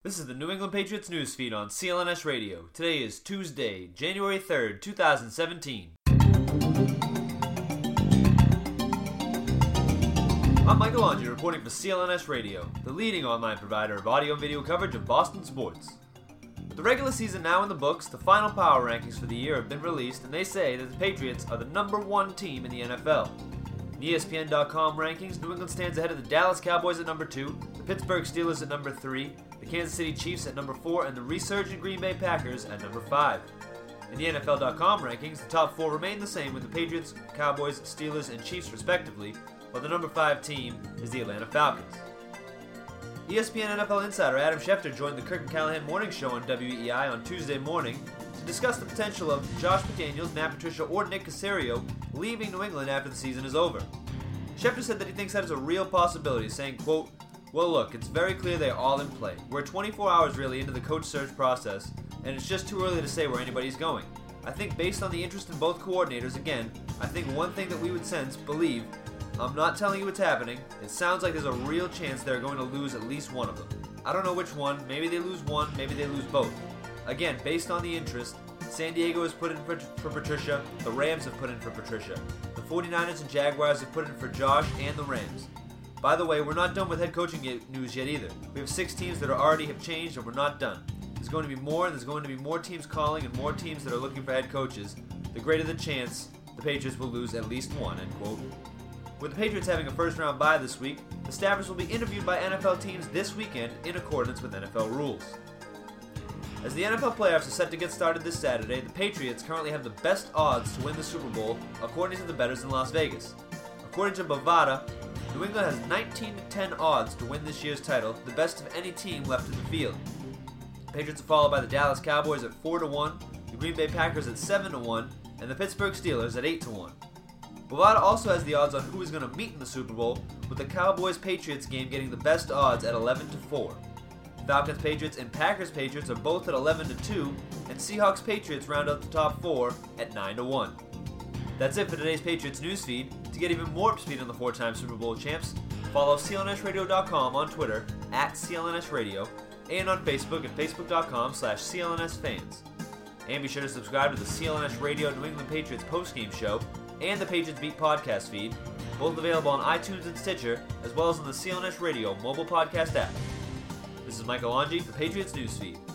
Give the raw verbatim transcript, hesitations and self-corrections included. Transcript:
This is the New England Patriots newsfeed on C L N S Radio. Today is Tuesday, January third, two thousand seventeen. I'm Michael Angie reporting for C L N S Radio, the leading online provider of audio and video coverage of Boston sports. With the regular season now in the books, the final power rankings for the year have been released, and they say that the Patriots are the number one team in the N F L. In E S P N dot com rankings, New England stands ahead of the Dallas Cowboys at number two, the Pittsburgh Steelers at number three, the Kansas City Chiefs at number four, and the resurgent Green Bay Packers at number five. In the N F L dot com rankings, the top four remain the same with the Patriots, Cowboys, Steelers, and Chiefs respectively, while the number five team is the Atlanta Falcons. E S P N N F L insider Adam Schefter joined the Kirk and Callahan Morning Show on W E I on Tuesday morning to discuss the potential of Josh McDaniels, Matt Patricia, or Nick Caserio leaving New England after the season is over. Schefter said that he thinks that is a real possibility, saying, quote, "Well, look, it's very clear they're all in play. We're twenty-four hours really into the coach search process, and it's just too early to say where anybody's going. I think based on the interest in both coordinators, again, I think one thing that we would sense, believe, I'm not telling you what's happening, it sounds like there's a real chance they're going to lose at least one of them. I don't know which one, maybe they lose one, maybe they lose both. Again, based on the interest, San Diego has put in for, for Patricia, the Rams have put in for Patricia. The forty-niners and Jaguars have put in for Josh and the Rams. By the way, we're not done with head coaching news yet either. We have six teams that are already have changed and we're not done. There's going to be more, and there's going to be more teams calling and more teams that are looking for head coaches. The greater the chance the Patriots will lose at least one," end quote. With the Patriots having a first-round bye this week, the staffers will be interviewed by N F L teams this weekend in accordance with N F L rules. As the N F L playoffs are set to get started this Saturday, the Patriots currently have the best odds to win the Super Bowl, according to the bettors in Las Vegas. According to Bovada, New England has nineteen to ten odds to win this year's title, the best of any team left in the field. The Patriots are followed by the Dallas Cowboys at four to one, the Green Bay Packers at seven to one, and the Pittsburgh Steelers at eight to one. Bovada also has the odds on who is going to meet in the Super Bowl, with the Cowboys-Patriots game getting the best odds at eleven to four. Falcons-Patriots and Packers-Patriots are both at eleven to two, and Seahawks-Patriots round out the top four at nine to one. That's it for today's Patriots newsfeed. To get even more up to speed on the four-time Super Bowl champs, follow C L N S radio dot com on Twitter, at C L N S Radio, and on Facebook at facebook dot com slash C L N S fans. And be sure to subscribe to the C L N S Radio New England Patriots postgame show and the Patriots Beat podcast feed, both available on iTunes and Stitcher, as well as on the C L N S Radio mobile podcast app. This is Michael Angie for Patriots Newsfeed.